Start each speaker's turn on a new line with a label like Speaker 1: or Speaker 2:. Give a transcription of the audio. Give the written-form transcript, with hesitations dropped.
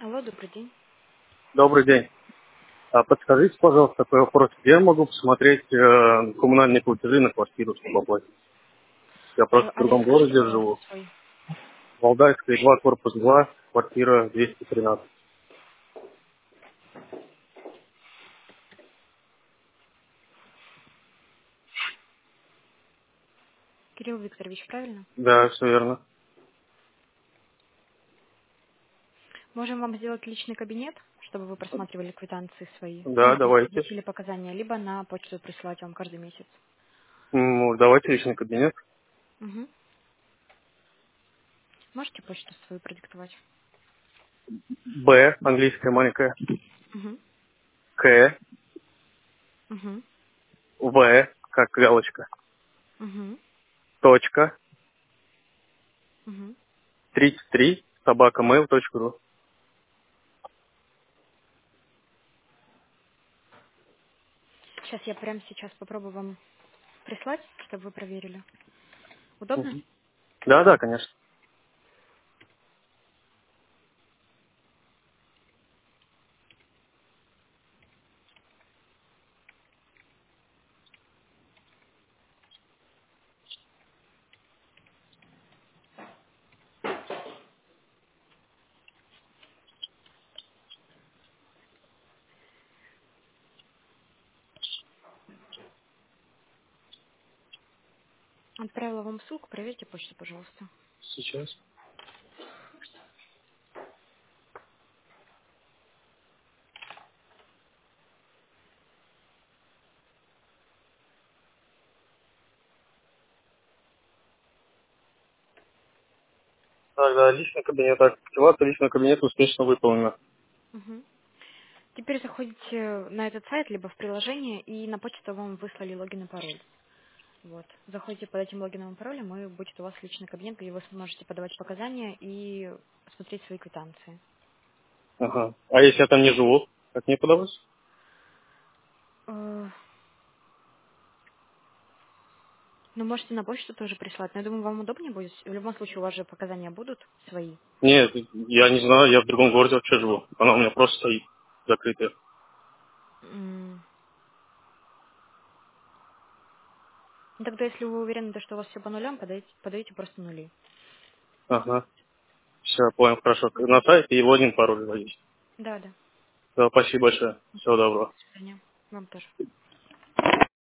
Speaker 1: Алло, добрый день.
Speaker 2: Добрый день. Подскажите, пожалуйста, такой вопрос. Где я могу посмотреть коммунальные платежи на квартиру, чтобы оплатить? Я просто в
Speaker 1: Адрес
Speaker 2: другом
Speaker 1: скажите,
Speaker 2: городе
Speaker 1: пожалуйста,
Speaker 2: живу.
Speaker 1: свой.
Speaker 2: Валдайская, 2, корпус 2, квартира 213.
Speaker 1: Кирилл Викторович, правильно?
Speaker 2: Да, все верно.
Speaker 1: Можем вам сделать личный кабинет, чтобы вы просматривали квитанции свои, ну,
Speaker 2: Да,
Speaker 1: то есть
Speaker 2: давайте.
Speaker 1: вносили показания, либо на почту присылать вам каждый месяц.
Speaker 2: Давайте личный кабинет.
Speaker 1: Угу. Можете почту свою продиктовать?
Speaker 2: Б, английская маленькая.
Speaker 1: Угу.
Speaker 2: К,
Speaker 1: Угу.
Speaker 2: В, как галочка.
Speaker 1: Угу.
Speaker 2: Точка,
Speaker 1: Угу.
Speaker 2: 33, собакамейл.ру.
Speaker 1: Сейчас я прямо сейчас попробую вам прислать, чтобы вы проверили. Удобно?
Speaker 2: Да, да, конечно.
Speaker 1: Отправила вам ссылку, проверьте почту, пожалуйста.
Speaker 2: Сейчас. Так, да, личный кабинет. Активация личного кабинета успешно выполнена.
Speaker 1: Угу. Теперь заходите на этот сайт, либо в приложение, и на почту вам выслали логин и пароль. Вот. Заходите под этим логином и паролем, и будет у вас личный кабинет, где вы сможете подавать показания и смотреть свои квитанции.
Speaker 2: Ага. А если я там не живу, как мне подалось?
Speaker 1: Ну, можете на почту тоже прислать, но я думаю, вам удобнее будет. В любом случае, у вас же показания будут свои.
Speaker 2: Нет, я не знаю, я в другом городе вообще живу. Она у меня просто стоит закрытая.
Speaker 1: М. Ну, тогда, если вы уверены, что у вас все по нулям, подаете просто нули.
Speaker 2: Ага. Все, понял, хорошо. На
Speaker 1: Мгм.
Speaker 2: сайте и логин, пароль вводить.
Speaker 1: Да, да.
Speaker 2: Да, спасибо большое. Всего доброго.
Speaker 1: До свидания. Вам тоже.